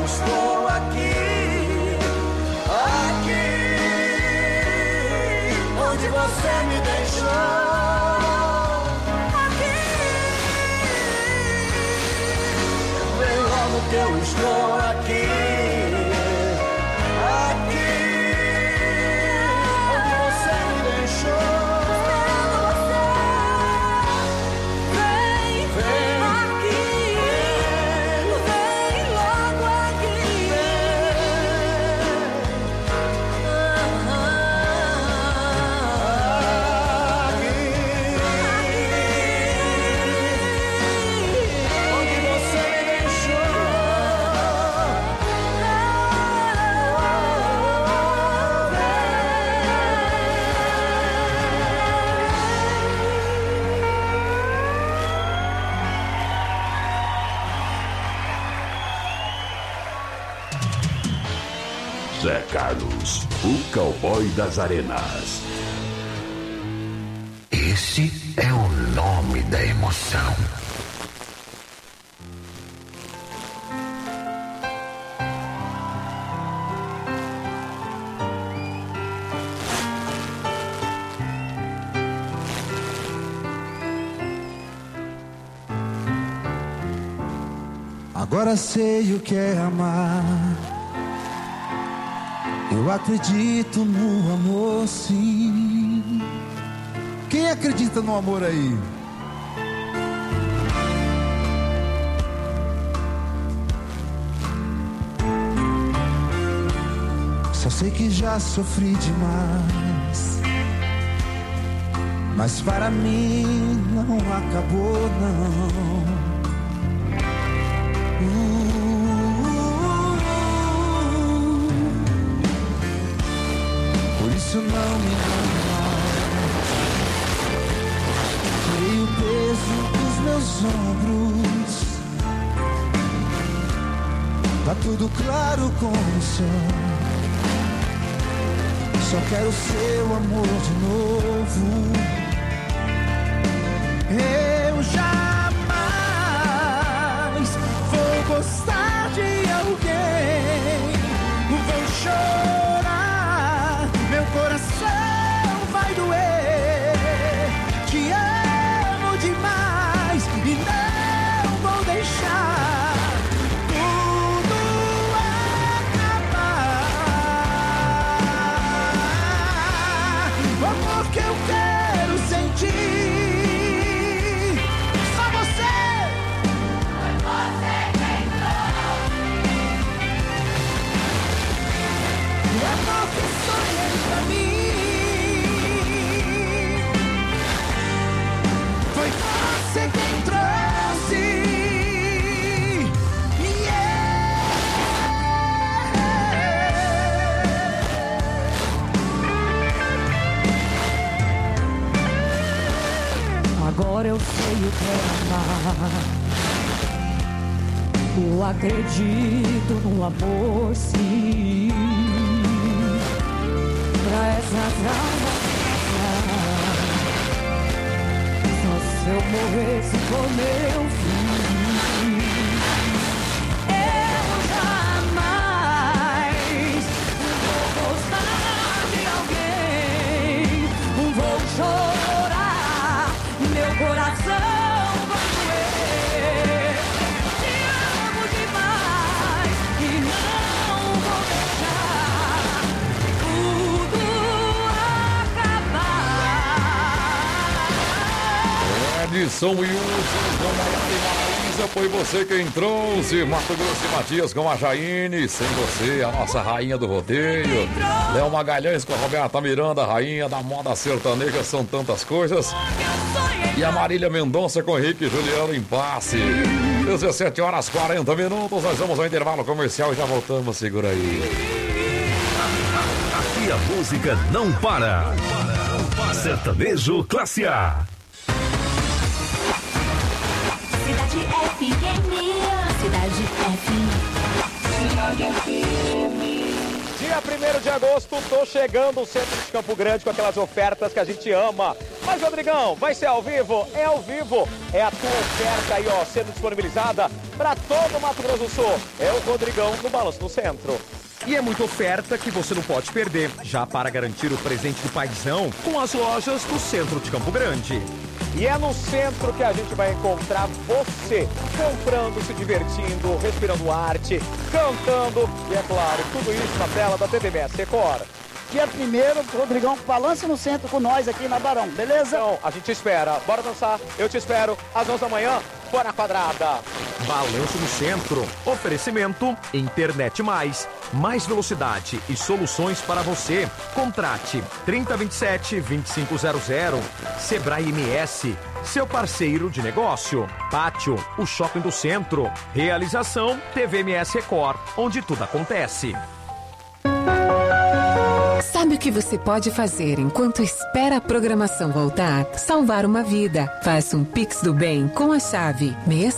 estou aqui, aqui, onde você me deixou. Aqui, vem logo que eu estou aqui. Zé Carlos, o cowboy das arenas. Esse é o nome da emoção. Agora sei o que é amar. Eu acredito no amor, sim. Quem acredita no amor aí? Só sei que já sofri demais, mas para mim não acabou, não. Isso não me engana. Tirei o peso dos meus ombros. Tá tudo claro como o céu. Só quero seu amor de novo. Eu jamais vou gostar de alguém. Vou chorar, meu coração vai doer. Te amo demais e não vou deixar tudo acabar. O amor que eu quero sentir, só você. Foi você quem trouxe. O amor que sonhei pra mim, foi você quem trouxe. Agora eu sei o que é amar. Eu acredito no amor, sim. Pra essas almas, só se eu morresse por meu fim. Eu jamais vou gostar de alguém. Vou chorar, meu coração vai doer. Te amo demais e não vou deixar tudo acabar. Edson e Wilson com Maiara e Marisa, foi você quem trouxe. Mato Grosso e Matias com a Jaine, sem você, a nossa rainha do rodeio. Léo Magalhães com a Roberta Miranda, rainha da moda sertaneja, são tantas coisas. E a Marília Mendonça com Henrique e Juliano em passe. 17h40, nós vamos ao intervalo comercial e já voltamos, segura aí. Aqui a música não para. Sertanejo Classe A. Cidade FM, Cidade FM. Cidade FM. Dia 1º de agosto, tô chegando no centro de Campo Grande com aquelas ofertas que a gente ama. Mas, Rodrigão, vai ser ao vivo? É ao vivo. É a tua oferta aí, ó, sendo disponibilizada para todo o Mato Grosso do Sul. É o Rodrigão no Balanço no Centro. E é muita oferta que você não pode perder, já para garantir o presente do paizão com as lojas do centro de Campo Grande. E é no centro que a gente vai encontrar você comprando, se divertindo, respirando arte, cantando e, é claro, tudo isso na tela da TVMS Record. Dia 1º, Rodrigão, balance no centro com nós aqui na Barão, beleza? Então, a gente espera. Bora dançar. Eu te espero às 11 da manhã, fora quadrada. Balanço no centro. Oferecimento Internet mais velocidade e soluções para você. Contrate 3027-2500. Sebrae MS, seu parceiro de negócio. Pátio, o shopping do centro. Realização TVMS Record, onde tudo acontece. Sabe o que você pode fazer enquanto espera a programação voltar? Salvar uma vida. Faça um Pix do Bem com a chave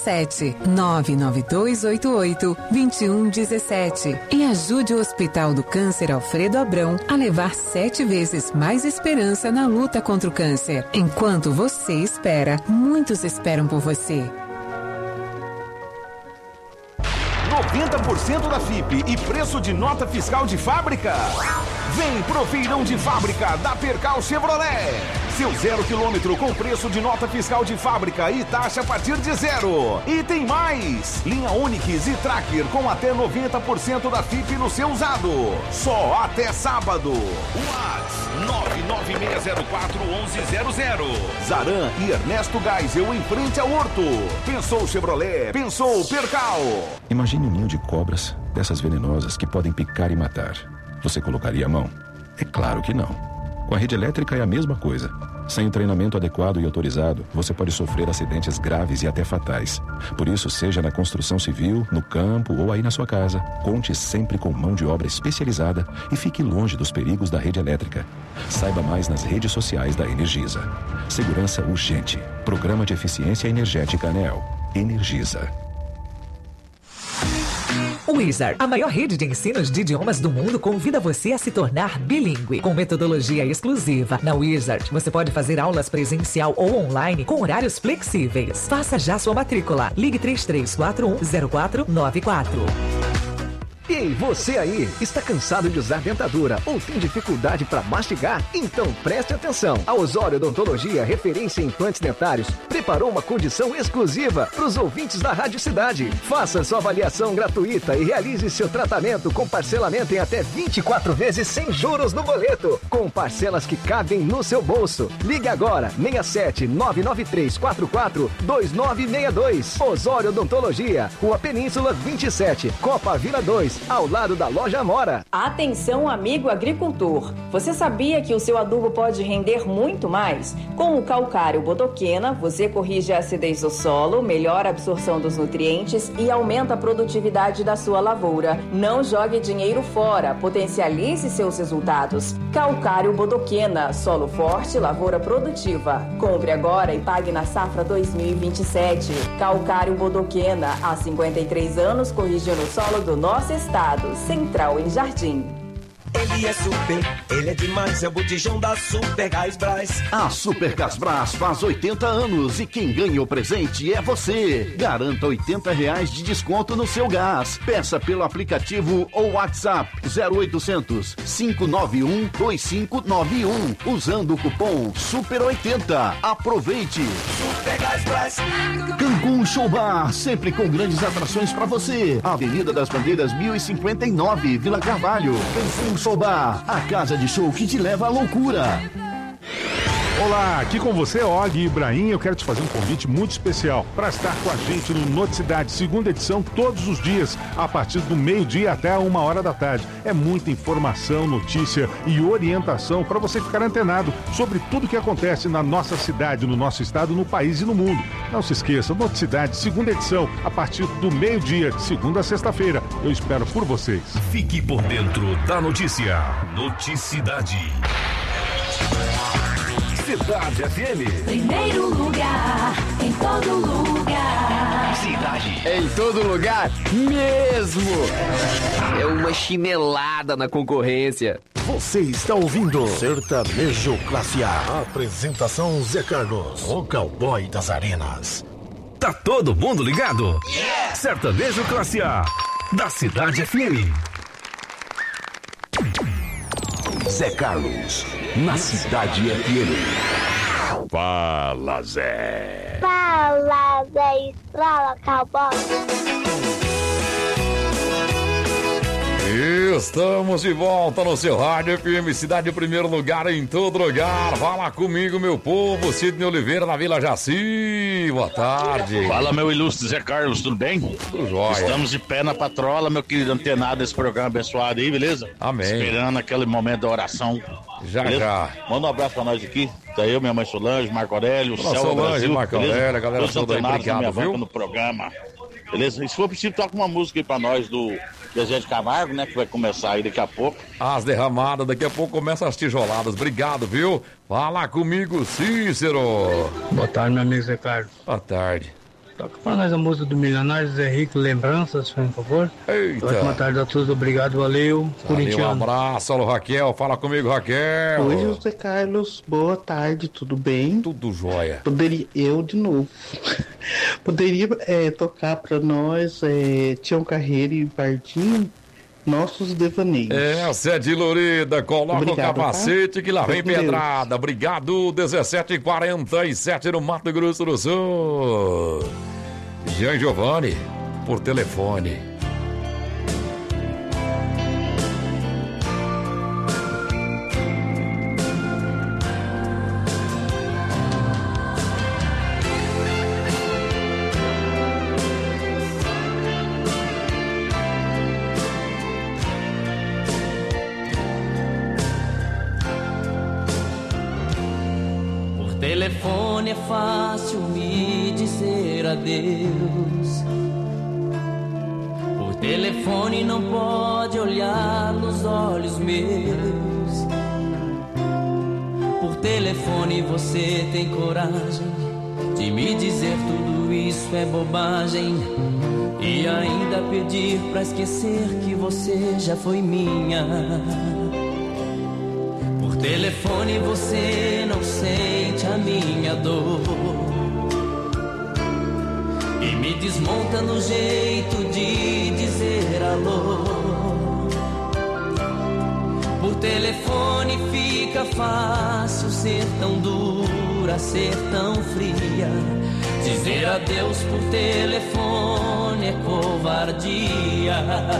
67-99288-2117 e ajude o Hospital do Câncer Alfredo Abrão a levar 7 vezes mais esperança na luta contra o câncer. Enquanto você espera, muitos esperam por você. 90% da FIP e preço de nota fiscal de fábrica? Vem pro feirão de fábrica da Percal Chevrolet. Seu 0 km com preço de nota fiscal de fábrica e taxa a partir de 0. E tem mais! Linha Onix e Tracker com até 90% da FIP no seu usado. Só até sábado. WhatsApp 996041100. Zaran e Ernesto Geisel em frente ao Horto. Pensou Chevrolet, pensou Percal. Imagine um ninho de cobras, dessas venenosas que podem picar e matar. Você colocaria a mão? É claro que não. Com a rede elétrica é a mesma coisa. Sem o treinamento adequado e autorizado, você pode sofrer acidentes graves e até fatais. Por isso, seja na construção civil, no campo ou aí na sua casa, conte sempre com mão de obra especializada e fique longe dos perigos da rede elétrica. Saiba mais nas redes sociais da Energisa. Segurança urgente. Programa de Eficiência Energética ANEEL. Energisa. Wizard, a maior rede de ensinos de idiomas do mundo, convida você a se tornar bilíngue. Com metodologia exclusiva, na Wizard, você pode fazer aulas presencial ou online com horários flexíveis. Faça já sua matrícula. Ligue 3341-0494. Ei, você aí, está cansado de usar dentadura ou tem dificuldade para mastigar? Então preste atenção. A Osório Odontologia, referência em implantes dentários, preparou uma condição exclusiva para os ouvintes da Rádio Cidade. Faça sua avaliação gratuita e realize seu tratamento com parcelamento em até 24 vezes sem juros no boleto, com parcelas que cabem no seu bolso. Ligue agora, 67-99344-2962. Osório Odontologia, Rua Península 27, Copa Vila 2. Ao lado da Loja Amora. Atenção, amigo agricultor. Você sabia que o seu adubo pode render muito mais? Com o calcário bodoquena, você corrige a acidez do solo, melhora a absorção dos nutrientes e aumenta a produtividade da sua lavoura. Não jogue dinheiro fora, potencialize seus resultados. Calcário bodoquena, solo forte, lavoura produtiva. Compre agora e pague na safra 2027. Calcário bodoquena, há 53 anos corrigindo o solo do nosso estado. Central em Jardim. Ele é super, ele é demais, é o botijão da Super Gás Brás. A Super Gás Brás faz 80 anos e quem ganha o presente é você. Garanta R$80 de desconto no seu gás. Peça pelo aplicativo ou WhatsApp 0800 591 2591 usando o cupom SUPER80. Aproveite. Super Gás Brás. Cancún Show Bar, sempre com grandes atrações para você. Avenida das Bandeiras 1059, Vila Carvalho. Cancún Show Bar, a casa de show que te leva à loucura. Olá, aqui com você, Og Ibrahim. Eu quero te fazer um convite muito especial para estar com a gente no Noticidade, segunda edição, todos os dias, a partir do meio-dia até 1h da tarde. É muita informação, notícia e orientação para você ficar antenado sobre tudo que acontece na nossa cidade, no nosso estado, no país e no mundo. Não se esqueça, Noticidade, segunda edição, a partir do meio-dia, segunda a sexta-feira. Eu espero por vocês. Fique por dentro da notícia. Noticidade. Cidade FM. Primeiro lugar, em todo lugar. Cidade. Em todo lugar, mesmo. É uma chinelada na concorrência. Você está ouvindo Sertanejo Classe A. Apresentação Zé Carlos, o cowboy das arenas. Tá todo mundo ligado? Yeah! Sertanejo Classe A, da Cidade FM. Zé Carlos, na Cidade FM. Fala, Zé. Fala, Zé Estrela, cowboy. Estamos de volta no seu rádio FM Cidade em primeiro lugar em todo lugar. Fala comigo, meu povo. Sidney Oliveira na Vila Jaci. Boa tarde. Fala, meu ilustre Zé Carlos, tudo bem? Tudo jóia. Estamos de pé na patrola, meu querido antenado, esse programa abençoado aí, beleza? Amém. Esperando aquele momento da oração. Já, beleza? já. Manda um abraço pra nós aqui. Tá eu, minha mãe Solange, Marco Aurélio, Selva Brasil, Marco Aurélio, a galera toda aí, obrigado, viu? No programa. Beleza? E se for possível, toca uma música aí pra nós do Zezé de Camargo, né? Que vai começar aí daqui a pouco. As derramadas, daqui a pouco começam as tijoladas. Obrigado, viu? Fala comigo, Cícero. Boa tarde, meu amigo Zé Carlos. Boa tarde. Toca pra nós a música do Milionário Zé Rico, Lembranças, por favor. Eita. Boa tarde a todos, obrigado, valeu. Um abraço, alô Raquel, fala comigo, Raquel. Oi, José Carlos, boa tarde, tudo bem? Tudo jóia. Eu de novo. Poderia tocar pra nós, Tião Carreiro e Pardinho, Nossos Devaneios. Essa é de Lorida, coloca obrigado, o capacete, tá? Que lá vem Deus. pedrada. Obrigado, 17h47 no Mato Grosso do Sul. Jean Giovanni, por telefone. Telefone é fácil me dizer adeus. Por telefone não pode olhar nos olhos meus. Por telefone você tem coragem de me dizer tudo isso é bobagem e ainda pedir pra esquecer que você já foi minha. Por telefone você não sente a minha dor e me desmonta no jeito de dizer alô. Por telefone fica fácil ser tão dura, ser tão fria. Dizer adeus por telefone é covardia.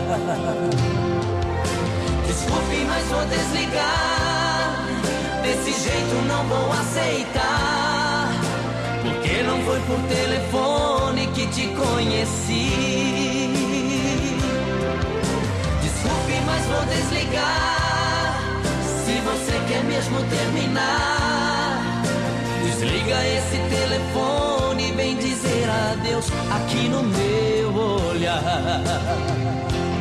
Desculpe, mas vou desligar. Desse jeito não vou aceitar. Porque não foi por telefone que te conheci. Desculpe, mas vou desligar. Se você quer mesmo terminar, desliga esse telefone e vem dizer adeus aqui no meu olhar.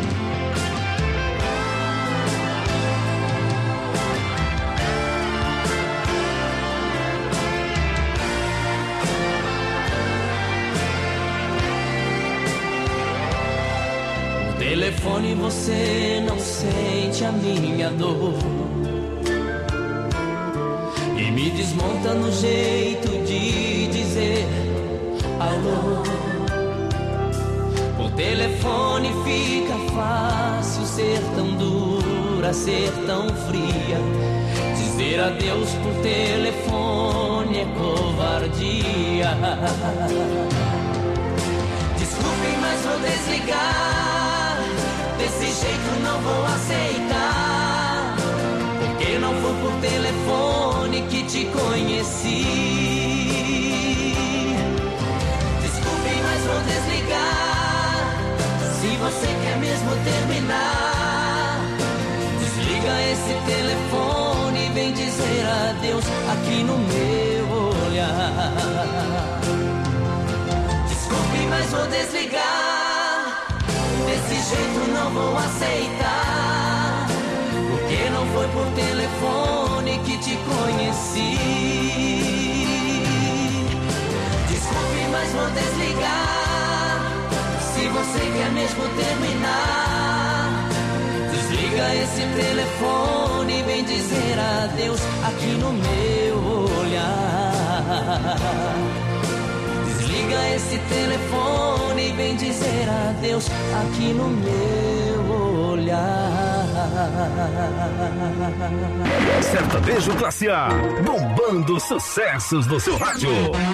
Telefone você não sente a minha dor e me desmonta no jeito de dizer alô. Por telefone fica fácil ser tão dura, ser tão fria. Dizer adeus por telefone é covardia. Desculpem, mas vou desligar. Desse jeito não vou aceitar. Porque não foi por telefone que te conheci. Desculpem, mas vou desligar. Se você quer mesmo terminar, desliga esse telefone e vem dizer adeus aqui no meu olhar. Desculpe, mas vou desligar. Desse jeito não vou aceitar. Porque não foi por telefone que te conheci. Desculpe, mas vou desligar. Se você quer mesmo terminar, desliga esse telefone e vem dizer adeus aqui no meu olhar. Desliga esse telefone e vem dizer adeus aqui no meu olhar. Sertanejo Classe A, bombando sucessos no seu rádio.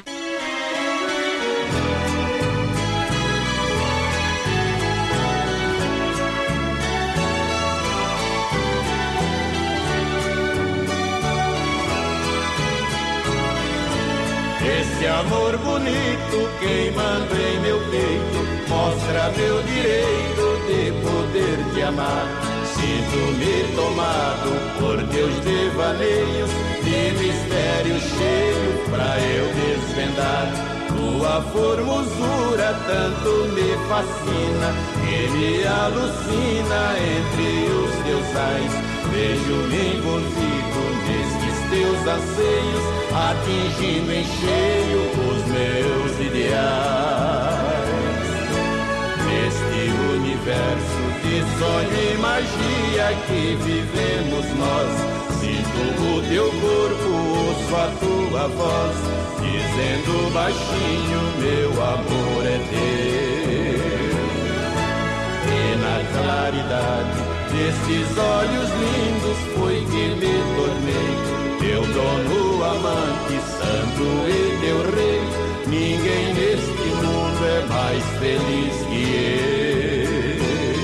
Esse amor bonito queimando em meu peito mostra meu direito de poder te amar. Sinto-me tomado por teus devaneios, de mistério cheio pra eu desvendar. Tua formosura tanto me fascina, que me alucina entre os teus ais. Vejo-me envolvido nestes teus anseios, atingindo em cheio os meus ideais. Neste universo de sonho e magia que vivemos nós, sinto o teu corpo, ouço a tua voz, dizendo baixinho, meu amor é teu. E na claridade destes olhos lindos foi que me tornei teu dono, amante, santo e teu rei. Ninguém neste mundo é mais feliz que eu.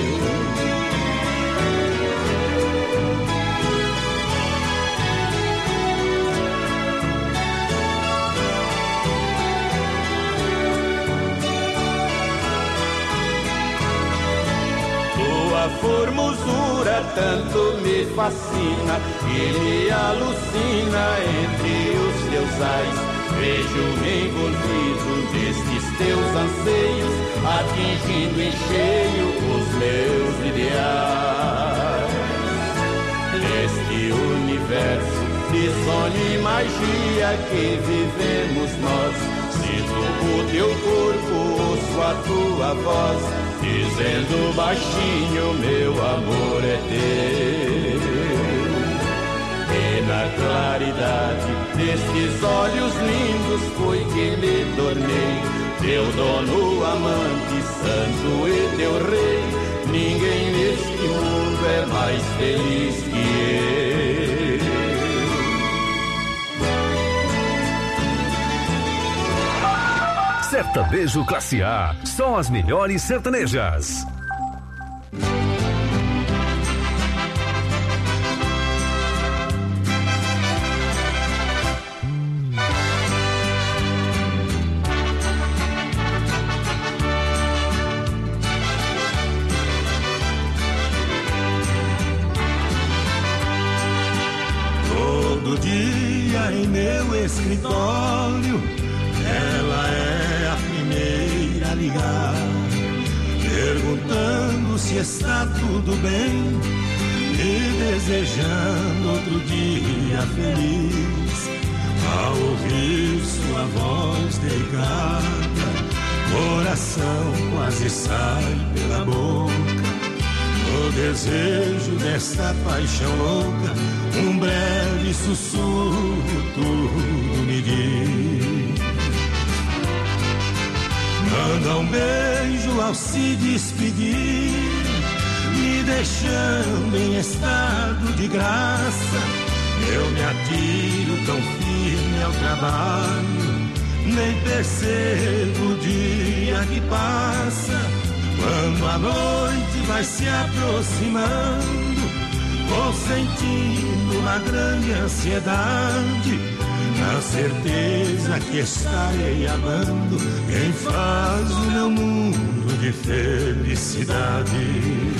Tua formosura tanto me fascina e me alucina entre os teus ais. Vejo-me envolvido nestes teus anseios, atingindo em cheio os meus ideais. Neste universo de sonho e magia que vivemos nós, sinto o teu corpo, ouço a tua voz, dizendo baixinho, meu amor é teu. E na claridade destes olhos lindos foi que me tornei teu dono, amante, santo e teu rei. Ninguém neste mundo é mais feliz que eu. Sertanejo Classe A, só as melhores sertanejas. Todo dia em meu escritório ela é a primeira a ligar, perguntando se está tudo bem e desejando outro dia feliz. Ao ouvir sua voz delicada, coração quase sai pela boca. O desejo desta paixão louca, um breve sussurro tudo me diz. Manda um beijo ao se despedir, me deixando em estado de graça. Eu me atiro tão firme ao trabalho, nem percebo o dia que passa. Quando a noite vai se aproximando, vou sentindo uma grande ansiedade, na certeza que estarei amando quem faz o meu mundo de felicidade.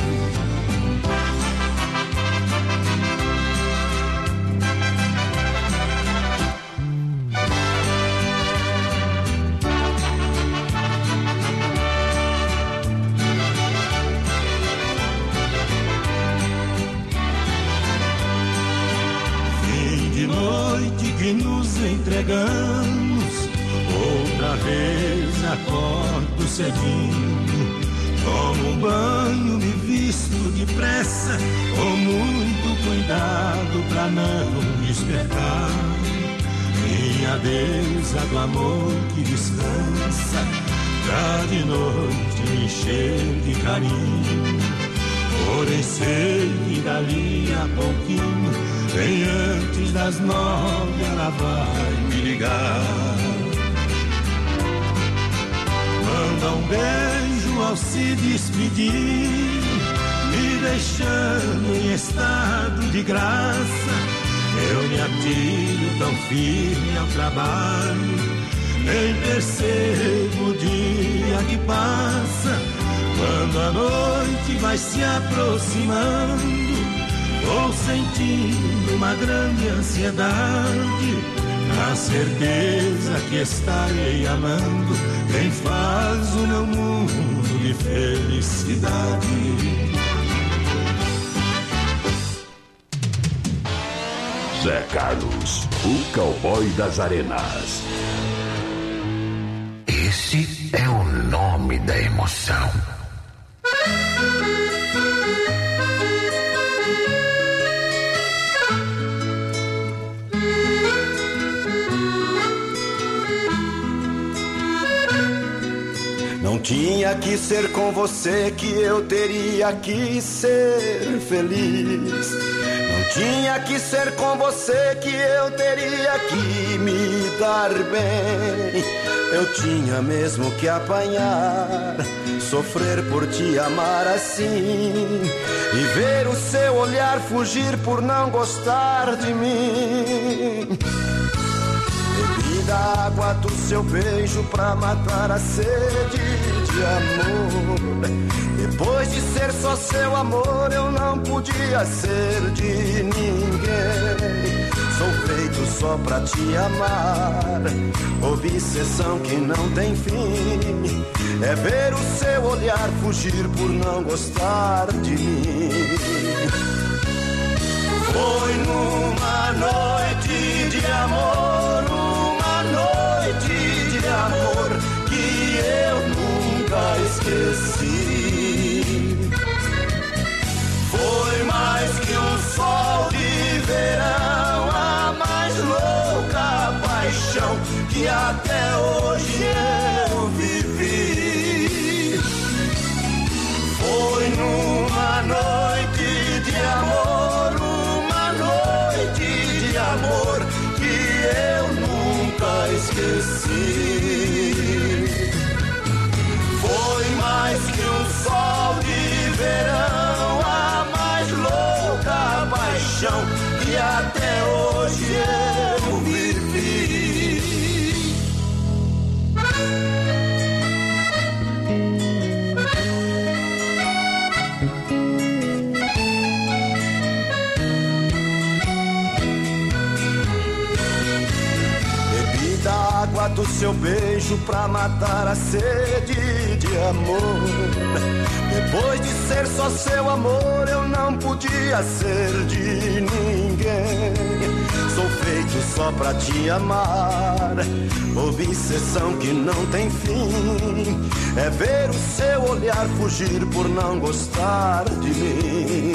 Que nos entregamos, outra vez acordo cedinho, Tomo um banho, me visto depressa, com muito cuidado pra não despertar. Minha deusa do amor que descansa, pra de noite me encher de carinho. Porém sei que dali a pouquinho, bem antes das 9, ela vai me ligar. Manda um beijo ao se despedir, me deixando em estado de graça. Eu me atiro tão firme ao trabalho, nem percebo o dia que passa. Quando a noite vai se aproximando, vou sentindo uma grande ansiedade, a certeza que estarei amando quem faz o meu mundo de felicidade. Zé Carlos, o cowboy das arenas. Esse é o nome da emoção. Não tinha que ser com você que eu teria que ser feliz. Não tinha que ser com você que eu teria que me dar bem. Eu tinha mesmo que apanhar, sofrer por te amar assim, e ver o seu olhar fugir por não gostar de mim. Bebi da água do seu beijo pra matar a sede de amor. Depois de ser só seu amor, eu não podia ser de ninguém. Sou feito só pra te amar, obsessão que não tem fim. É ver o seu olhar fugir por não gostar de mim. Foi numa noite de amor, uma noite de amor que eu nunca esqueci. Foi mais que um sol de verão, a mais louca paixão que até hoje eu vivi. Foi numa noite de amor, uma noite de amor que eu nunca esqueci. Foi mais que um sol de verão, a mais louca paixão que até hoje eu vivi. Bebi da água do seu beijo pra matar a sede de amor. Depois de ser só seu amor, eu não podia ser de ninguém. Sou feito só pra te amar, obsessão que não tem fim. É ver o seu olhar fugir por não gostar de mim.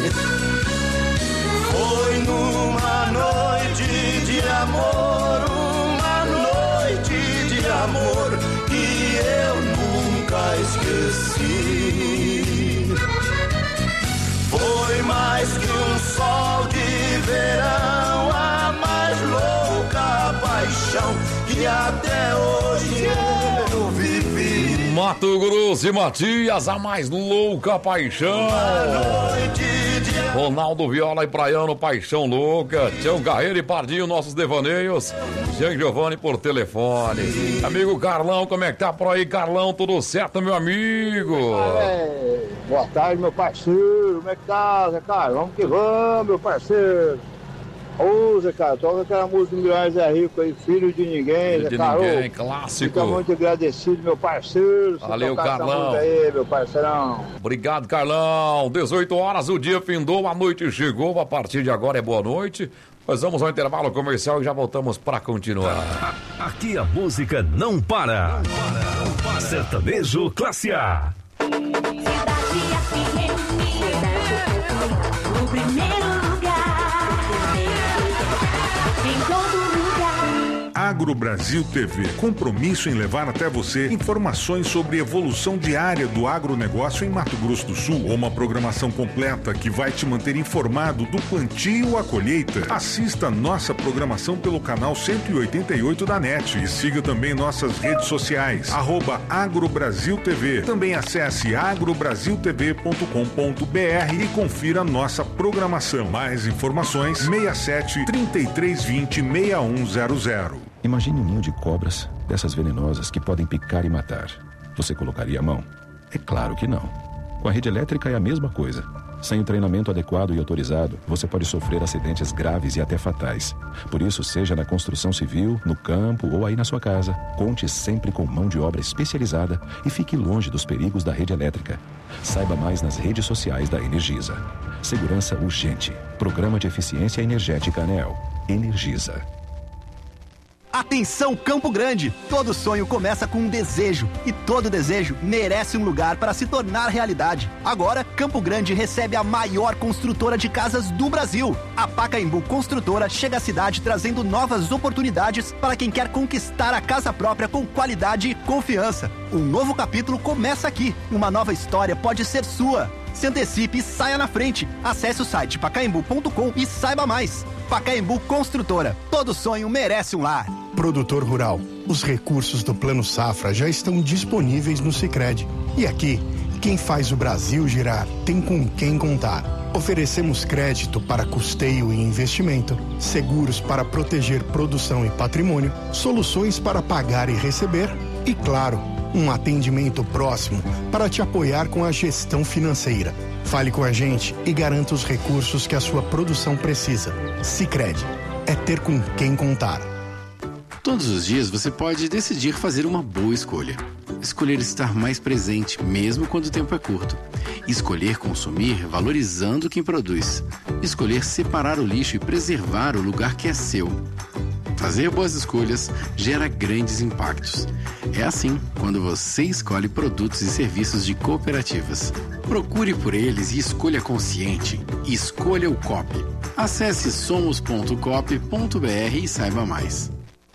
Foi numa noite de amor, uma noite de amor que eu nunca esqueci. Foi mais que um sol de verão, a mais louca paixão que até hoje eu vivi. Mato Grosso e Matias, a mais louca paixão. Ronaldo Viola e Praiano, paixão louca. Tião Carreiro e Pardinho, nossos devaneios. Jean Giovanni por telefone. Amigo Carlão, como é que tá por aí, Carlão? Tudo certo, meu amigo? Boa tarde, meu parceiro. Como é que tá, Zé Carlos? Vamos que vamos, meu parceiro. Ô, Zé Carlos, toca aquela música do Milionário Zé Rico aí, Filho de Ninguém, Zé Carlos. Ninguém, clássico. Fica muito agradecido, meu parceiro. Valeu, Carlão. Aí, meu parceirão. Obrigado, Carlão. 18 horas, o dia findou, a noite chegou. A partir de agora é boa noite. Nós vamos ao intervalo comercial e já voltamos para continuar. Aqui a música não para. Sertanejo Classe A. No primeiro lugar, em todo lugar. Agro Brasil TV, compromisso em levar até você informações sobre evolução diária do agronegócio em Mato Grosso do Sul, uma programação completa que vai te manter informado do plantio à colheita. Assista nossa programação pelo canal 188 da NET e siga também nossas redes sociais, @AgroBrasilTV. Também acesse agrobrasiltv.com.br e confira nossa programação. Mais informações 67 3320 6100. Imagine um ninho de cobras, dessas venenosas que podem picar e matar. Você colocaria a mão? É claro que não. Com a rede elétrica é a mesma coisa. Sem o treinamento adequado e autorizado, você pode sofrer acidentes graves e até fatais. Por isso, seja na construção civil, no campo ou aí na sua casa, conte sempre com mão de obra especializada e fique longe dos perigos da rede elétrica. Saiba mais nas redes sociais da Energisa. Segurança urgente. Programa de Eficiência Energética ANEEL. Energisa. Atenção, Campo Grande! Todo sonho começa com um desejo e todo desejo merece um lugar para se tornar realidade. Agora, Campo Grande recebe a maior construtora de casas do Brasil. A Pacaembu Construtora chega à cidade trazendo novas oportunidades para quem quer conquistar a casa própria com qualidade e confiança. Um novo capítulo começa aqui. Uma nova história pode ser sua. Se antecipe e saia na frente. Acesse o site pacaembu.com e saiba mais. Pacaembu Construtora. Todo sonho merece um lar. Produtor rural, os recursos do Plano Safra já estão disponíveis no Sicredi. E aqui, quem faz o Brasil girar tem com quem contar. Oferecemos crédito para custeio e investimento, seguros para proteger produção e patrimônio, soluções para pagar e receber e, claro, um atendimento próximo para te apoiar com a gestão financeira. Fale com a gente e garanta os recursos que a sua produção precisa. Sicredi é ter com quem contar. Todos os dias você pode decidir fazer uma boa escolha. Escolher estar mais presente, mesmo quando o tempo é curto. Escolher consumir valorizando quem produz. Escolher separar o lixo e preservar o lugar que é seu. Fazer boas escolhas gera grandes impactos. É assim quando você escolhe produtos e serviços de cooperativas. Procure por eles e escolha consciente. Escolha o COP. Acesse somos.cop.br e saiba mais.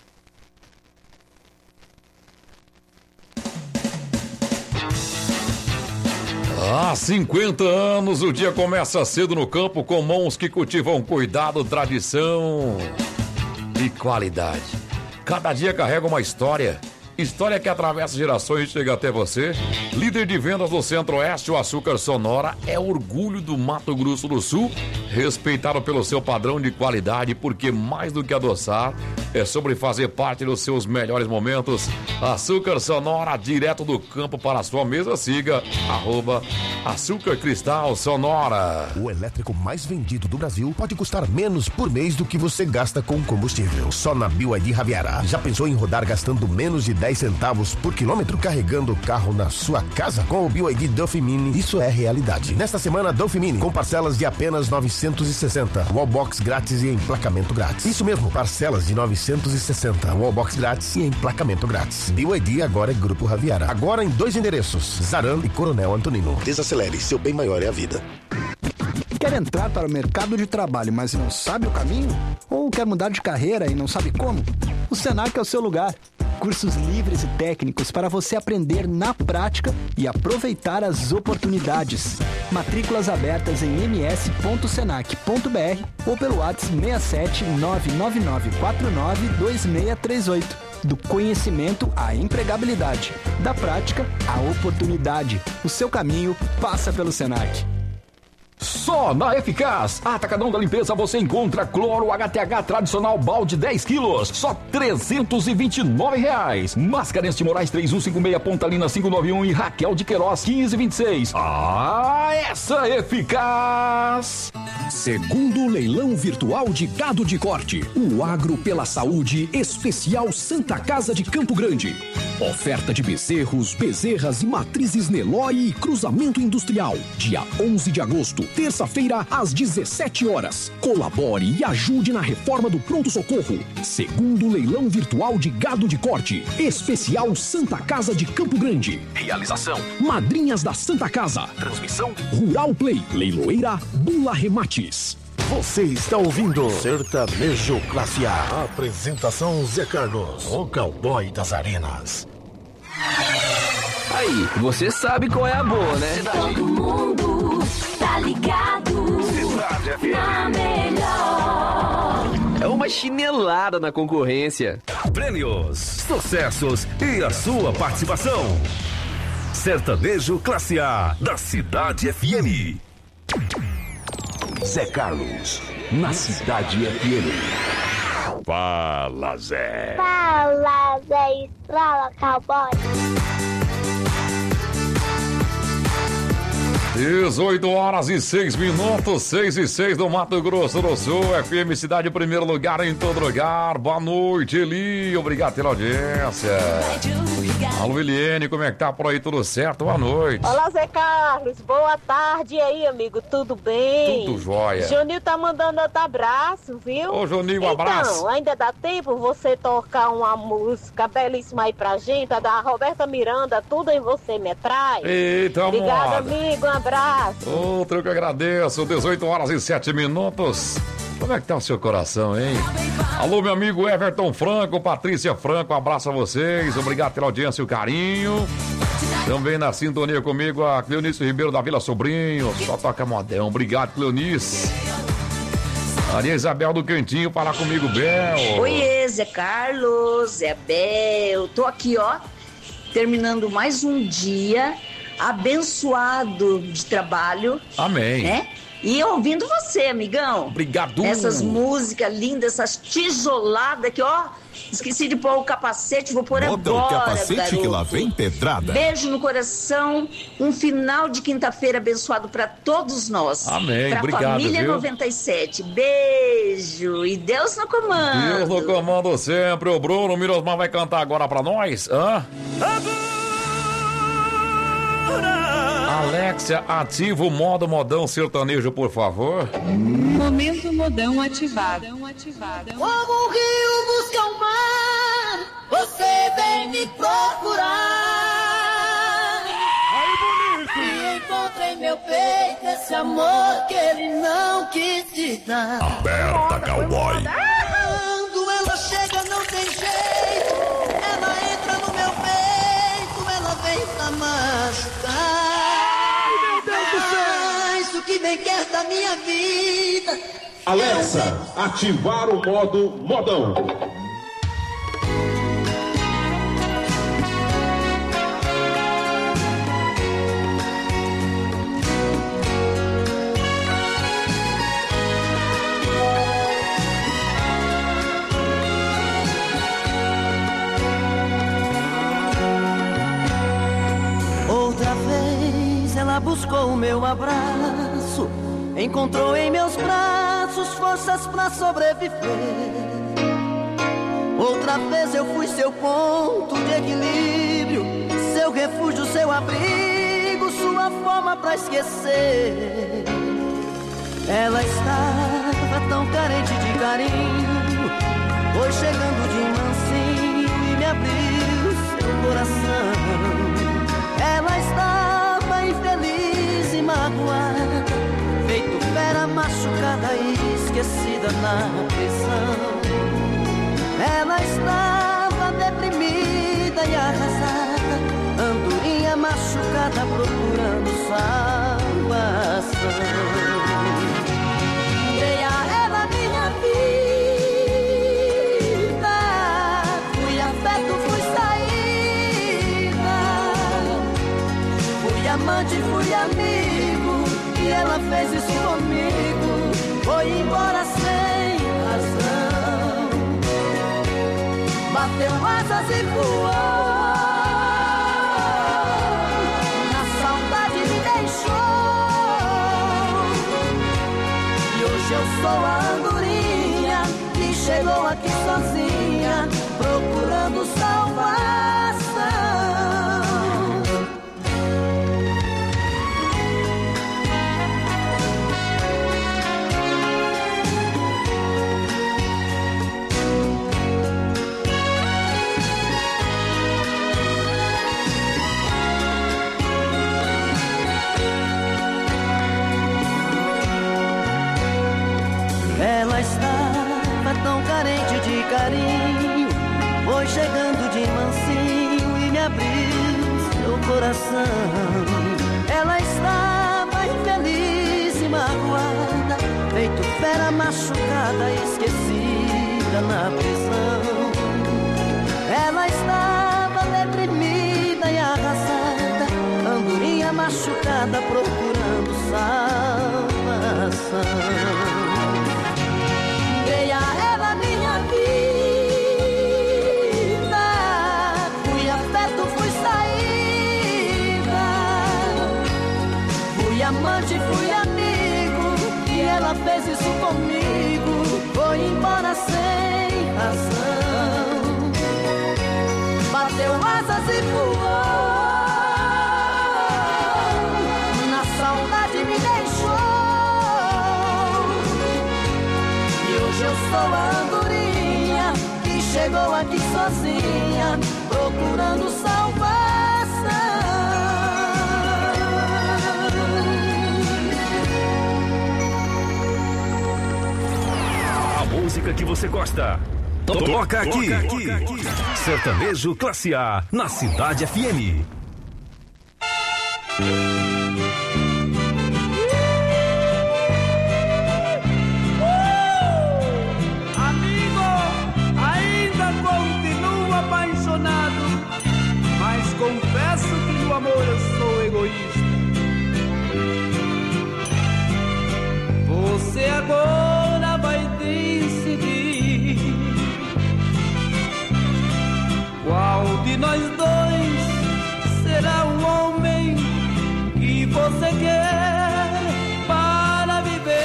Há 50 anos, o dia começa cedo no campo com mãos que cultivam cuidado, tradição e qualidade. Cada dia carrega uma história. História que atravessa gerações e chega até você. Líder de vendas do Centro-Oeste, o Açúcar Sonora é orgulho do Mato Grosso do Sul, respeitado pelo seu padrão de qualidade, porque mais do que adoçar, é sobre fazer parte dos seus melhores momentos. Açúcar Sonora, direto do campo para a sua mesa. Siga @Açúcar Cristal Sonora. O elétrico mais vendido do Brasil pode custar menos por mês do que você gasta com combustível. Só na BYD Javiera. Já pensou em rodar gastando menos de 10 centavos por quilômetro, carregando o carro na sua casa? Com o BYD Duff Mini, isso é realidade. Nesta semana, Duff Mini, com parcelas de apenas 960, wallbox grátis e emplacamento grátis. Isso mesmo, parcelas de 960, wallbox grátis e emplacamento grátis. BYD agora é Grupo Javiera. Agora em 2 endereços, Zaran e Coronel Antonino. Desacelere, seu bem maior é a vida. Quer entrar para o mercado de trabalho, mas não sabe o caminho? Ou quer mudar de carreira e não sabe como? O Senac é o seu lugar. Cursos livres e técnicos para você aprender na prática e aproveitar as oportunidades. Matrículas abertas em ms.senac.br ou pelo WhatsApp 67 999492638. Do conhecimento à empregabilidade. Da prática à oportunidade. O seu caminho passa pelo Senac. Só na Eficaz, Atacadão da Limpeza, você encontra cloro HTH tradicional balde 10 quilos, só R$329. Mascarense Moraes 3156, Pontalina 591 e Raquel de Queiroz 1526. Ah, essa é Eficaz! Segundo leilão virtual de gado de corte, o Agro pela Saúde, especial Santa Casa de Campo Grande. Oferta de bezerros, bezerras e matrizes Nelore e cruzamento industrial. Dia 11 de agosto, terça-feira, às 17 horas. Colabore e ajude na reforma do pronto-socorro. Segundo leilão virtual de gado de corte. Especial Santa Casa de Campo Grande. Realização: Madrinhas da Santa Casa. Transmissão: Rural Play. Leiloeira Bula Remates. Você está ouvindo Sertanejo Classe A. Apresentação: Zé Carlos, o cowboy das arenas. Aí, você sabe qual é a boa, né? Todo mundo tá ligado na melhor. É uma chinelada na concorrência. Prêmios, sucessos e a sua participação. Sertanejo Classe A, da Cidade FM. Zé Carlos, na Cidade FM. Fala, Zé. Fala, Zé Estrela, cowboy. 18h06, 6:06 no Mato Grosso do Sul, FM Cidade em primeiro lugar em todo lugar. Boa noite, Eli, obrigado pela audiência. Alô, Eliene, como é que tá por aí? Tudo certo? Boa noite. Olá, Zé Carlos, boa tarde aí, amigo, tudo bem? Tudo jóia. Juninho tá mandando outro abraço, viu? Ô, Juninho, um abraço. Então, ainda dá tempo você tocar uma música belíssima aí pra gente, a da Roberta Miranda, Tudo em Você Me Atrai. Eita, obrigado, amor. amigo, um abraço. Outro que eu agradeço, 18h07. Como é que tá o seu coração, hein? Alô, meu amigo Everton Franco, Patrícia Franco, um abraço a vocês, obrigado pela audiência e o carinho. Também na sintonia comigo a Cleonice Ribeiro da Vila Sobrinho, só toca modão, obrigado, Cleonice. Maria Isabel do Cantinho, fala comigo, Bel. Oiê, Zé Carlos, Zé Bel, tô aqui, ó, terminando mais um dia abençoado de trabalho. Amém. Né? E ouvindo você, amigão. Obrigado. Essas músicas lindas, essas tijoladas que, ó, esqueci de pôr o capacete, vou pôr Bota agora, o capacete, garoto. que lá vem pedrada. Beijo no coração, um final de quinta-feira abençoado pra todos nós. Amém, pra obrigado, família viu? 97, beijo e Deus no comando. Deus no comando sempre, o Bruno Mirosmar vai cantar agora pra nós, hã? Alexia, ativa o modo modão sertanejo, por favor. Momento modão ativado. Como o rio busca o mar, você vem me procurar. E encontra em meu peito esse amor que ele não quis te dar. Aperta, cowboy. Quando ela chega não tem jeito, ela entra no meu peito, ela vem pra machucar. Mas o que bem quer da minha vida? Alexa, ativar o modo modão. Outra vez ela buscou o meu abraço, encontrou em meus braços forças pra sobreviver. Outra vez eu fui seu ponto de equilíbrio, seu refúgio, seu abrigo, sua forma pra esquecer. Ela estava tão carente de carinho, foi chegando de mansinho e me abriu seu coração. Ela estava infeliz e magoada, feito fera machucada e esquecida na prisão. Ela estava deprimida e arrasada, andorinha machucada procurando salvação. Dei a ela minha vida, fui afeto, fui saída, fui amante, fui amigo, e ela fez isso comigo, foi embora sem razão. Bateu asas e voou, na saudade me deixou. E hoje eu sou a andorinha que chegou aqui sozinha, procurando salvação. carinho, foi chegando de mansinho e me abriu seu coração. Ela estava infeliz e magoada, feito fera machucada, esquecida na prisão. Ela estava deprimida e arrasada, andorinha machucada, procurando salvação. Dei a ela minha vida, fui afeto, fui saída, fui amante, fui amigo, e ela fez isso comigo, foi embora sem razão. Bateu asas e voou, na saudade me deixou, e hoje eu sou a andorinha que chegou aqui sozinha, procurando salvação. A música que você gosta. Toca aqui. Sertanejo Classe A, na Cidade FM. Amigo, ainda continuo apaixonado, mas confesso que no amor eu sou egoísta. Você agora vai decidir qual de nós dois será o homem que você quer para viver.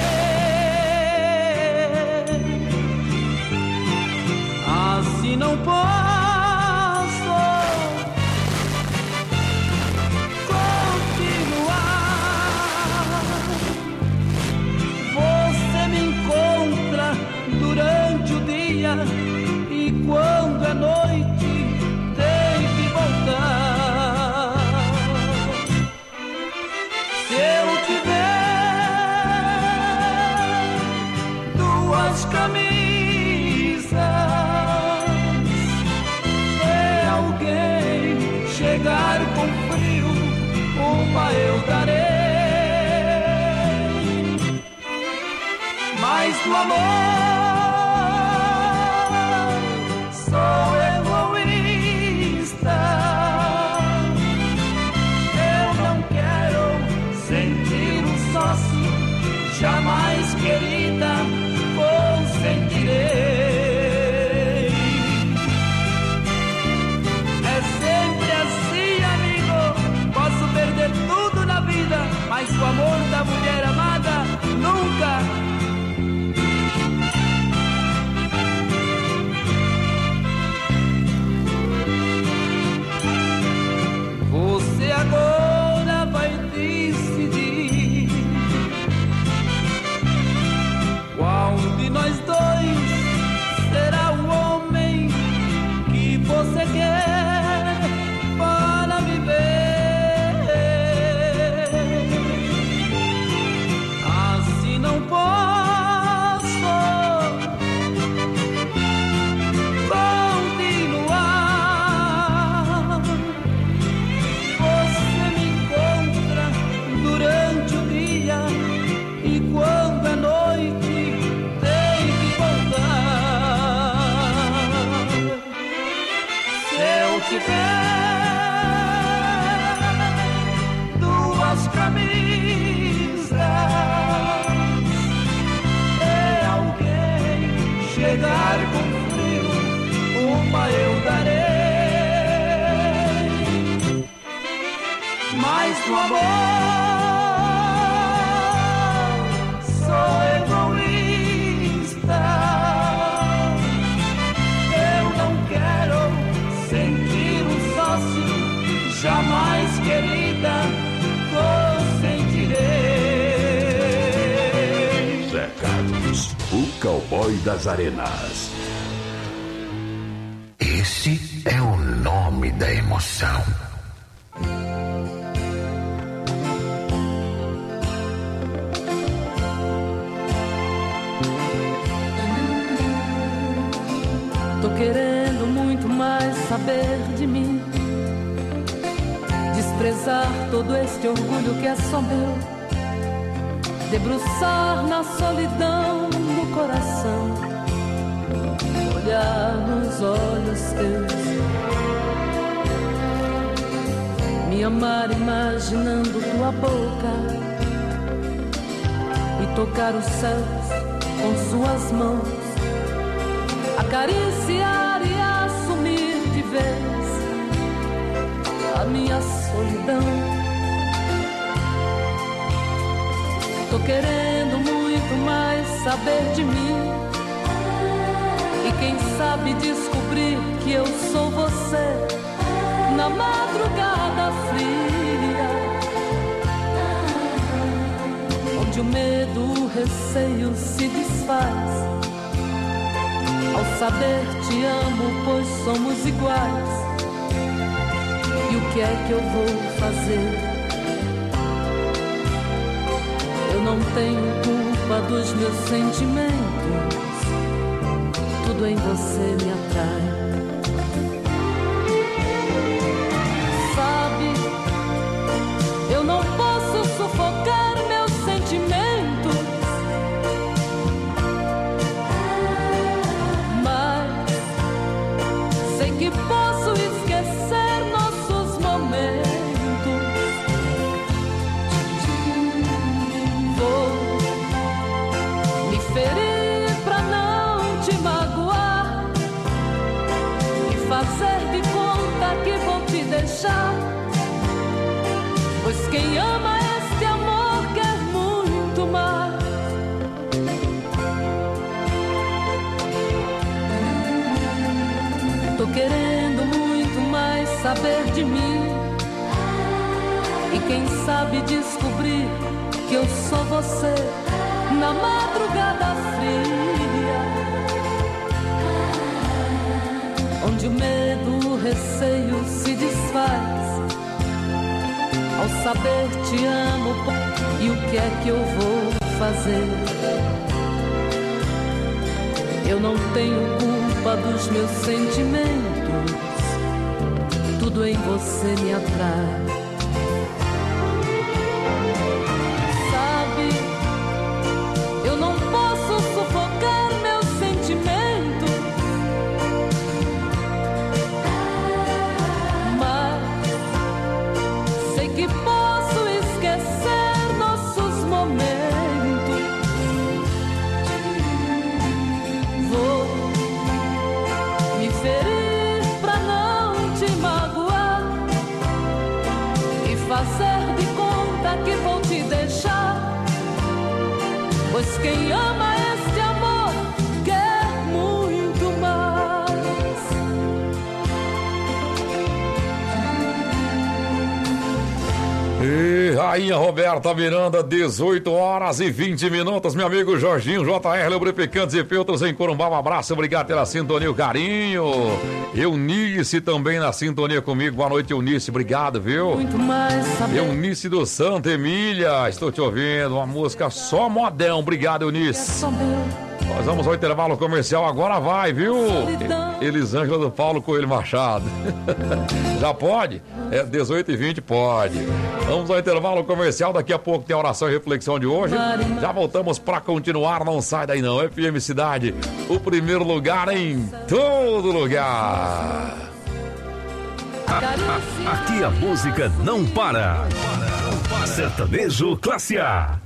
Assim não posso continuar. Você me encontra durante o dia e quando é noite se eu tiver duas camisas, se alguém chegar com frio, uma eu darei. Mas no amor sou egoísta. Jamais, querida, consentirei. É sempre assim, amigo. Posso perder tudo na vida, mas o amor da mulher amada nunca. Você agora vai decidir qual de nós dois será o homem que você quer para viver. Assim não posso continuar. Você me encontra durante o dia e quando é noite tiver duas camisas, se alguém chegar com frio, uma eu darei. Mas no amor sou egoísta. Eu não quero sentir um sócio, jamais, querida, consentirei. Zé Carlos, o cowboy das arenas. Esse é o nome da emoção. saber de mim, desprezar todo este orgulho que é só meu, debruçar na solidão no coração, olhar nos olhos teus, me amar imaginando tua boca e tocar os céus com suas mãos, acariciar e assumir de vez a minha solidão. Tô querendo muito mais saber de mim, e quem sabe descobrir que eu sou você na madrugada fria, onde o medo, o receio se desfaz ao saber te amo, pois somos iguais. E o que é que eu vou fazer? Eu não tenho culpa dos meus sentimentos, tudo em você me atrai. Sabe, eu não posso sufocar meus sentimentos, mas sei que posso esquecer nossos momentos. Vou me ferir pra não te magoar e fazer de conta que vou te deixar, pois quem ama este amor quer muito mais. Tô querendo muito mais saber de mim, e quem sabe descobrir que eu sou você na madrugada fria, onde o medo, o receio se desfaz ao saber te amo. E o que é que eu vou fazer? Eu não tenho culpa dos meus sentimentos, tudo em você me atrai. Sabe, eu não posso sufocar meus sentimentos, mas sei que posso esquecer nossos momentos. Vou me ferir pra não te magoar e fazer de conta que vou te deixar, pois quem ama este amor quer muito mais. E Rainha Roberta Miranda, 18 horas e 20 minutos, meu amigo Jorginho, JR, Lubrificantes e Filtros em Corumbá, um abraço, obrigado pela sintonia, o carinho. Eunice também na sintonia comigo, boa noite, Eunice, obrigado, viu? Muito mais saber. Eunice do Santa Emília, estou te ouvindo, uma música só modão, obrigado, Eunice. Nós vamos ao intervalo comercial, agora vai, viu? Elisângela do Paulo Coelho Machado. Já pode? É 18h20, pode. Vamos ao intervalo comercial, daqui a pouco tem a oração e reflexão de hoje. Já voltamos pra continuar, não sai daí não. FM Cidade, o primeiro lugar em todo lugar. Aqui a música não para. Sertanejo Classe A.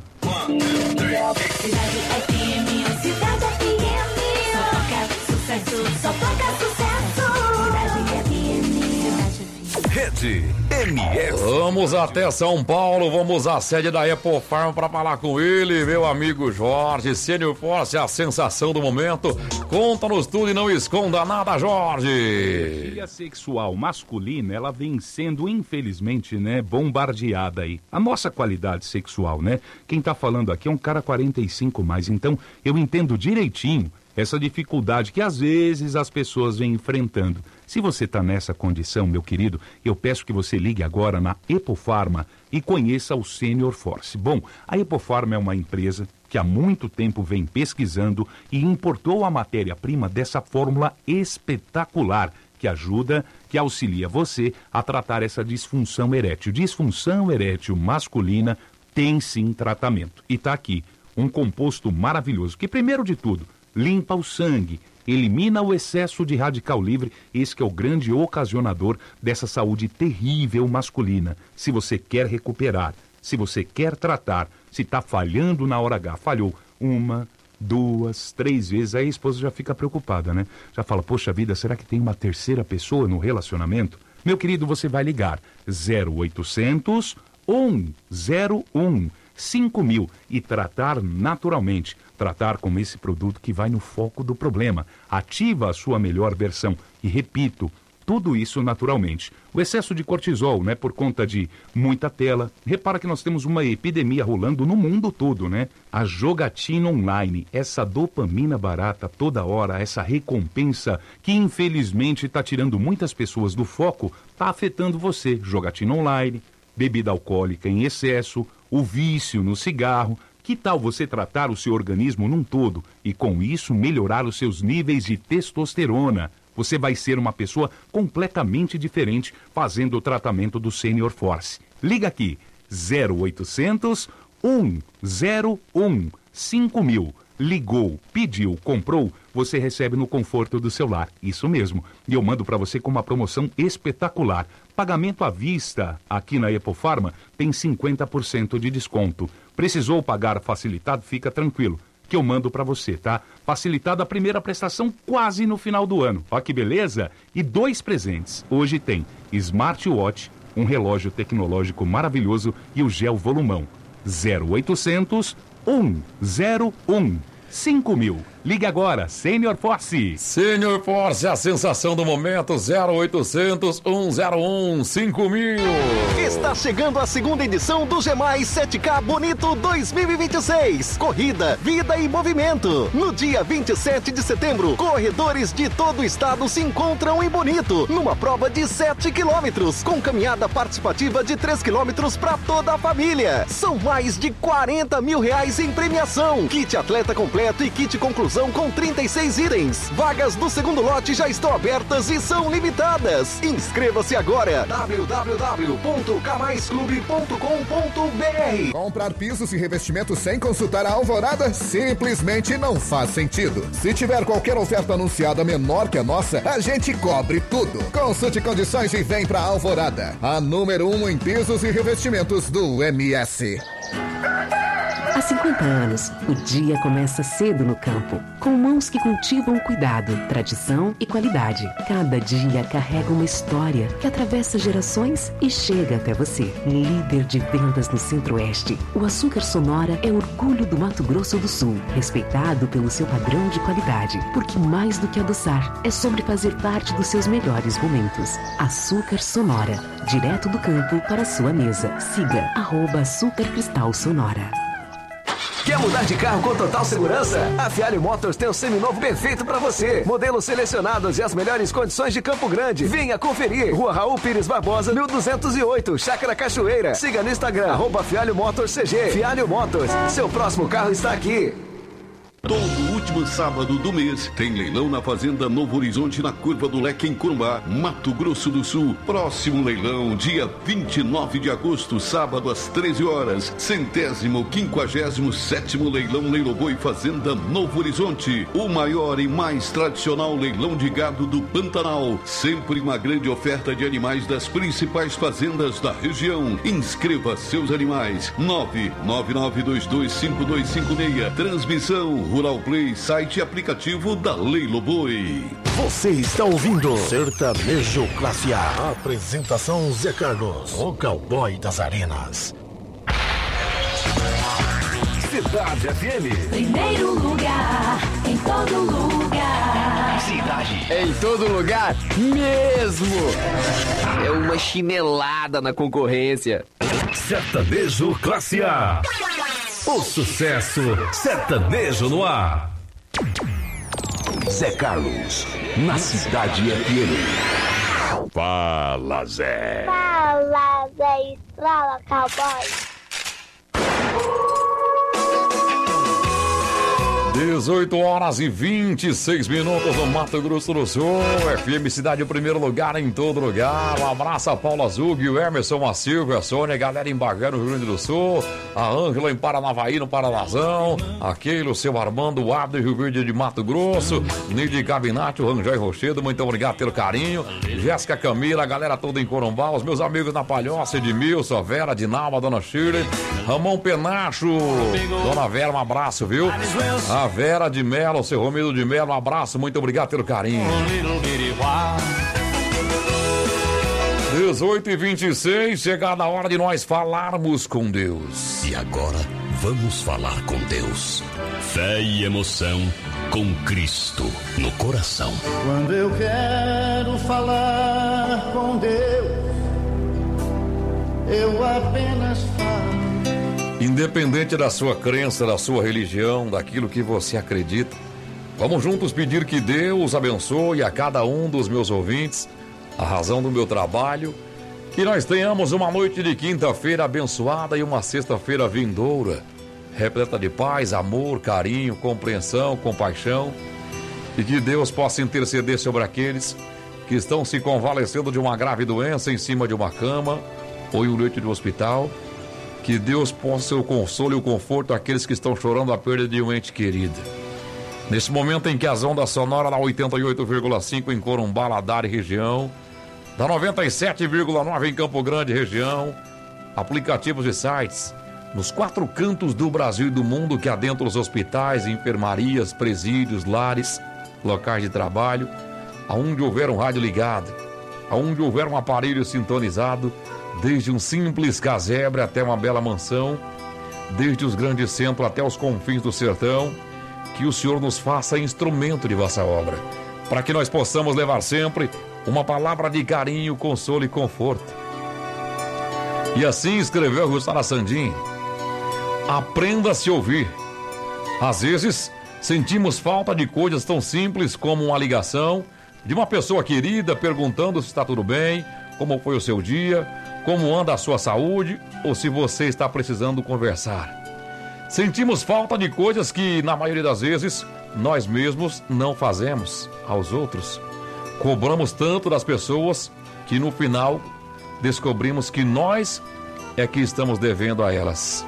Rede MS. Vamos até São Paulo, vamos à sede da Apple Farm para falar com ele, meu amigo Jorge, Sênior Force, a sensação do momento. Conta-nos tudo e não esconda nada, Jorge. A vida sexual masculina, ela vem sendo, infelizmente, né, bombardeada aí. A nossa qualidade sexual, né? Quem tá falando aqui é um cara 45 mais, então eu entendo direitinho essa dificuldade que às vezes as pessoas vêm enfrentando. Se você está nessa condição, meu querido, eu peço que você ligue agora na Epofarma e conheça o Sênior Force. Bom, a Epofarma é uma empresa que há muito tempo vem pesquisando e importou a matéria-prima dessa fórmula espetacular que ajuda que auxilia você a tratar essa disfunção erétil. Disfunção erétil masculina tem sim tratamento. E tá aqui, um composto maravilhoso, que primeiro de tudo, limpa o sangue, elimina o excesso de radical livre, esse que é o grande ocasionador dessa saúde terrível masculina. Se você quer recuperar, se você quer tratar, se está falhando na hora H, falhou 1, 2, 3 vezes, aí a esposa já fica preocupada, né? Já fala, poxa vida, será que tem uma terceira pessoa no relacionamento? Meu querido, você vai ligar 0800 101 5000 e tratar naturalmente. Tratar com esse produto que vai no foco do problema. Ativa a sua melhor versão. E repito, tudo isso naturalmente. O excesso de cortisol, né, por conta de muita tela. Repara que nós temos uma epidemia rolando no mundo todo, né? A jogatina online, essa dopamina barata toda hora, essa recompensa que infelizmente está tirando muitas pessoas do foco, está afetando você. Jogatina online, bebida alcoólica em excesso, o vício no cigarro. Que tal você tratar o seu organismo num todo e com isso melhorar os seus níveis de testosterona? Você vai ser uma pessoa completamente diferente fazendo o tratamento do Senior Force. Liga aqui, 0800 101 5000. Ligou, pediu, comprou, você recebe no conforto do seu lar. Isso mesmo. E eu mando para você com uma promoção espetacular. Pagamento à vista, aqui na Epofarma, tem 50% de desconto. Precisou pagar facilitado? Fica tranquilo, que eu mando para você, tá? Facilitado a primeira prestação quase no final do ano. Ó que beleza! E 2 presentes. Hoje tem Smartwatch, um relógio tecnológico maravilhoso e o gel volumão. 0800 101 5000. Ligue agora, Senior Force. Senior Force, a sensação do momento, 0800 101 5000. Está chegando a segunda edição do G+, 7K Bonito 2026. Corrida, vida e movimento. No dia 27 de setembro, corredores de todo o estado se encontram em Bonito, numa prova de 7 quilômetros, com caminhada participativa de 3 quilômetros para toda a família. São mais de R$40 mil em premiação. Kit atleta completo e kit conclusão com 36 itens. Vagas do segundo lote já estão abertas e são limitadas. Inscreva-se agora. www.kmaisclube.com.br. Comprar pisos e revestimentos sem consultar a Alvorada simplesmente não faz sentido. Se tiver qualquer oferta anunciada menor que a nossa, a gente cobre tudo. Consulte condições e vem pra Alvorada, a número 1 em pisos e revestimentos do MS. Há 50 anos, o dia começa cedo no campo, com mãos que cultivam cuidado, tradição e qualidade. Cada dia carrega uma história que atravessa gerações e chega até você. Líder de vendas no Centro-Oeste, o Açúcar Sonora é orgulho do Mato Grosso do Sul, respeitado pelo seu padrão de qualidade, porque mais do que adoçar, é sobre fazer parte dos seus melhores momentos. Açúcar Sonora, direto do campo para a sua mesa. Siga @SuperCristalSonora. Quer mudar de carro com total segurança? A Fialho Motors tem o seminovo perfeito para você. Modelos selecionados e as melhores condições de Campo Grande. Venha conferir. Rua Raul Pires Barbosa, 1208, Chácara Cachoeira. Siga no Instagram, @Fialho Motors CG. Fialho Motors, seu próximo carro está aqui. Todo último sábado do mês tem leilão na Fazenda Novo Horizonte, na Curva do Leque, em Corumbá, Mato Grosso do Sul. Próximo leilão, dia 29 de agosto, sábado às 13 horas. 157º leilão Leiloboi Fazenda Novo Horizonte. O maior e mais tradicional leilão de gado do Pantanal. Sempre uma grande oferta de animais das principais fazendas da região. Inscreva seus animais. 999225256. Transmissão Rural Play, site e aplicativo da Leiloboi. Você está ouvindo Sertanejo Classe A. Apresentação Zé Carlos, o cowboy das arenas. Cidade FM. Primeiro lugar, em todo lugar. Cidade. Em todo lugar mesmo. É uma chinelada na concorrência. Sertanejo Classe A. O sucesso sertanejo no ar. Zé Carlos, na Cidade FM. Fala, Zé. Fala, Zé Estrala, cowboy. 18 horas e 26 minutos no Mato Grosso do Sul. FM Cidade em primeiro lugar em todo lugar. Um abraço a Paulo Azug, o Emerson, a Silvia, a Sônia, a galera em Bagé, no Rio Grande do Sul. A Ângela em Paranavaí, no Paranazão. Aquele, o seu Armando, o Abdo, Rio Verde de Mato Grosso. Nide Gabinati, o Rangel e Rochedo, muito obrigado pelo carinho. Jéssica, Camila, a galera toda em Corumbá. Os meus amigos na Palhoça, Edmilson, a Vera, Dinalva, Dona Shirley. Ramon Penacho, Dona Vera, um abraço, viu? A Vera de Mello, o seu Romildo de Mello, um abraço, muito obrigado pelo carinho. 18h26, chegada a hora de nós falarmos com Deus. E agora, vamos falar com Deus. Fé e emoção com Cristo no coração. Quando eu quero falar com Deus, eu apenas falo. Independente da sua crença, da sua religião, daquilo que você acredita, vamos juntos pedir que Deus abençoe a cada um dos meus ouvintes, a razão do meu trabalho, que nós tenhamos uma noite de quinta-feira abençoada e uma sexta-feira vindoura, repleta de paz, amor, carinho, compreensão, compaixão, e que Deus possa interceder sobre aqueles que estão se convalescendo de uma grave doença em cima de uma cama ou em um leito de hospital. Que Deus possa ser o consolo e o conforto àqueles que estão chorando a perda de um ente querido. Nesse momento em que as ondas sonoras da 88,5 em Corumbá, Ladar e região, da 97,9 em Campo Grande, região, aplicativos e sites, nos 4 cantos do Brasil e do mundo que adentram os hospitais, enfermarias, presídios, lares, locais de trabalho, aonde houver um rádio ligado, aonde houver um aparelho sintonizado, desde um simples casebre até uma bela mansão, desde os grandes centros até os confins do sertão, que o Senhor nos faça instrumento de vossa obra, para que nós possamos levar sempre uma palavra de carinho, consolo e conforto. E assim escreveu Jussara Sandim: aprenda a se ouvir. Às vezes, sentimos falta de coisas tão simples como uma ligação de uma pessoa querida perguntando se está tudo bem, como foi o seu dia, como anda a sua saúde ou se você está precisando conversar. Sentimos falta de coisas que, na maioria das vezes, nós mesmos não fazemos aos outros. Cobramos tanto das pessoas que, no final, descobrimos que nós é que estamos devendo a elas.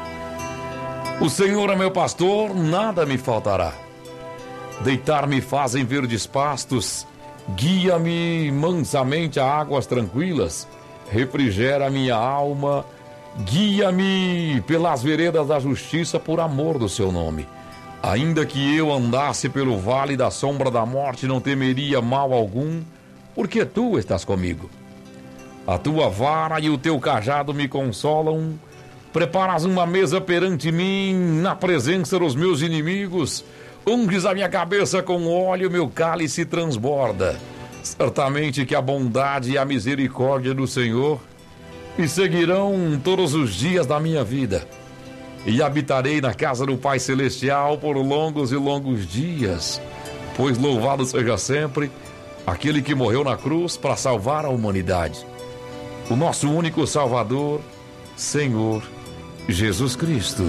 O Senhor é meu pastor, nada me faltará. Deitar-me faz em verdes pastos, guia-me mansamente a águas tranquilas, refrigera minha alma, guia-me pelas veredas da justiça por amor do seu nome. Ainda que eu andasse pelo vale da sombra da morte, não temeria mal algum, porque tu estás comigo. A tua vara e o teu cajado me consolam. Preparas uma mesa perante mim, na presença dos meus inimigos. Unges a minha cabeça com óleo, meu cálice transborda. Certamente que a bondade e a misericórdia do Senhor me seguirão todos os dias da minha vida. E habitarei na casa do Pai Celestial por longos e longos dias. Pois louvado seja sempre aquele que morreu na cruz para salvar a humanidade. O nosso único Salvador, Senhor Jesus Cristo.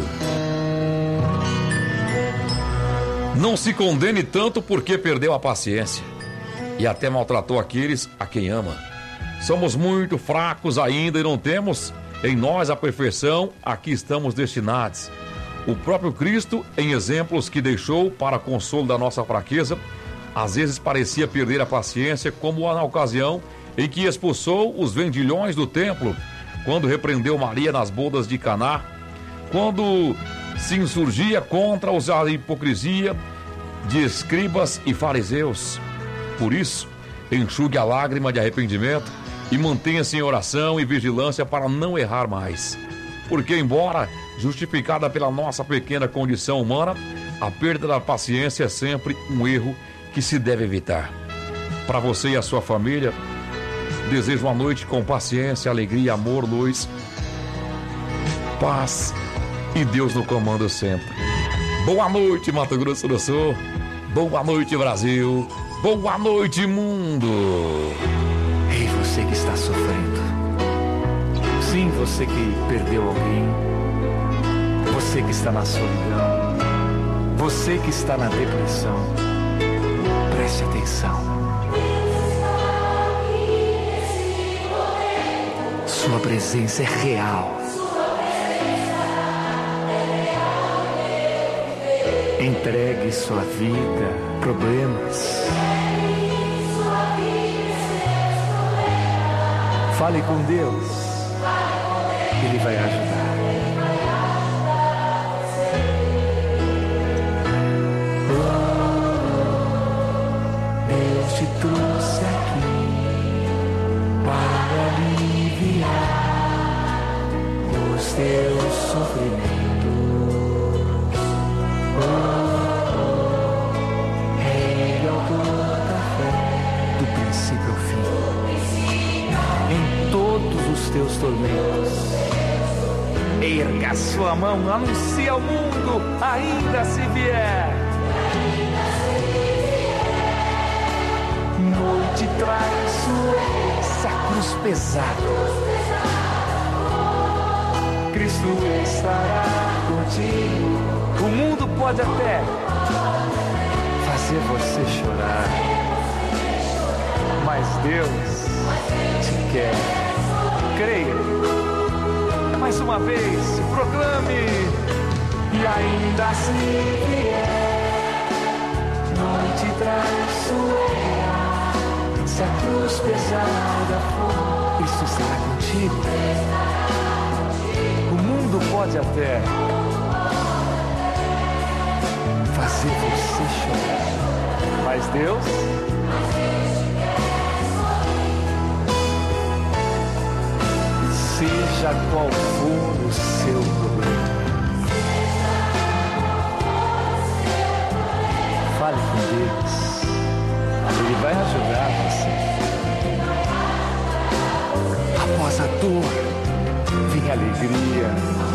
Não se condene tanto porque perdeu a paciência e até maltratou aqueles a quem ama. Somos muito fracos ainda e não temos em nós a perfeição a que estamos destinados. O próprio Cristo, em exemplos que deixou para consolo da nossa fraqueza, às vezes parecia perder a paciência, como na ocasião em que expulsou os vendilhões do templo, quando repreendeu Maria nas bodas de Caná, quando se insurgia contra a hipocrisia de escribas e fariseus. Por isso, enxugue a lágrima de arrependimento e mantenha-se em oração e vigilância para não errar mais. Porque, embora justificada pela nossa pequena condição humana, a perda da paciência é sempre um erro que se deve evitar. Para você e a sua família, desejo uma noite com paciência, alegria, amor, luz, paz e Deus no comando sempre. Boa noite, Mato Grosso do Sul. Boa noite, Brasil. Boa noite, mundo. Ei, você que está sofrendo. Sim, você que perdeu alguém. Você que está na solidão. Você que está na depressão, preste atenção. Sua presença é real. Entregue sua vida, problemas. Fale com Deus. Ele vai ajudar. Deus te trouxe aqui para aliviar os teus sofrimentos. Ele é o autor da fé, do princípio ao fim. Em todos os teus tormentos, erga sua mão, anuncie ao mundo, ainda se vier. Noite traiçoeira, cruz pesada, Cristo estará contigo. O mundo pode até fazer você chorar, mas Deus te quer. Creia. Mais uma vez, proclame. E ainda assim vier noite traiçoeira, se a cruz pesada for, Cristo estará contigo. O mundo pode até fazer você chorar, mas Deus seja qual for o seu problema, fale com Deus, Ele vai ajudar você. Após a dor, vem a alegria,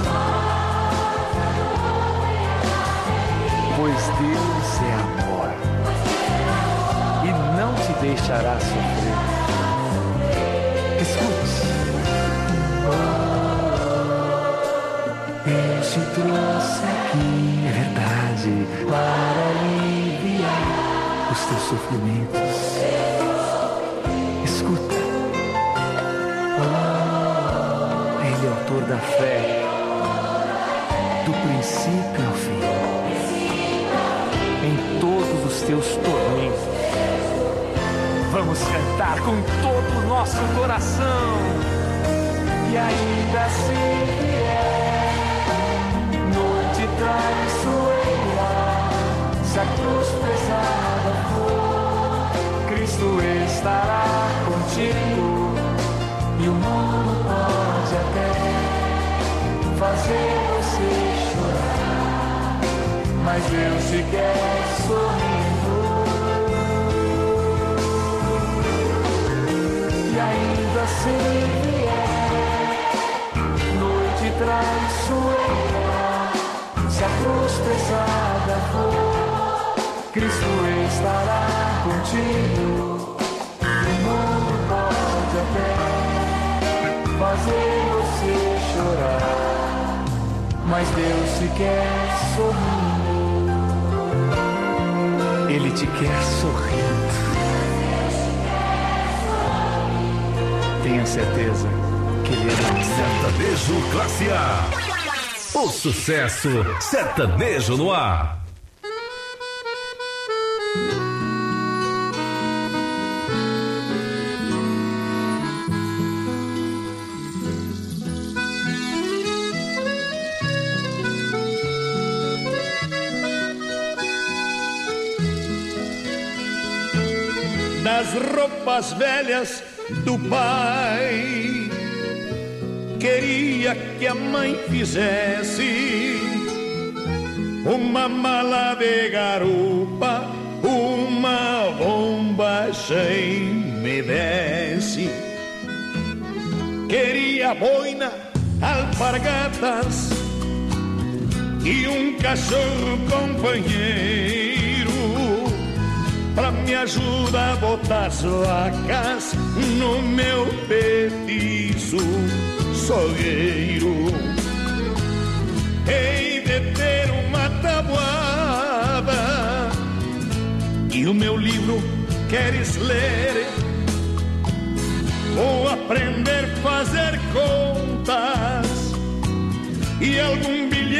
pois Deus é amor e não te deixará sofrer. Escute. Deus te trouxe aqui, é verdade, para aliviar os teus sofrimentos. Escuta. Ele é o autor da fé, do princípio ao fim. Em todos os teus tormentos, vamos cantar com todo o nosso coração. E ainda assim vier noite traiçoeira, se a cruz pesada for, Cristo estará contigo. E o mundo pode até fazer você chorar, mas Deus te quer sorrindo. E ainda assim traiçoeira, se a cruz pesada for, Cristo estará contigo. O mundo pode até fazer você chorar, mas Deus te quer sorrindo. Ele te quer sorrindo. Tenha certeza que Ele é Sertanejo Classe A. O sucesso sertanejo no ar. Das roupas velhas do pai, queria que a mãe fizesse uma mala de garupa, uma bomba sem me desse. Queria boina, alpargatas e um cachorro companheiro pra me ajudar a botar as vacas no meu petiço sogueiro. Hei de ter uma tabuada e o meu livro queres ler. Vou aprender a fazer contas e algum bilhete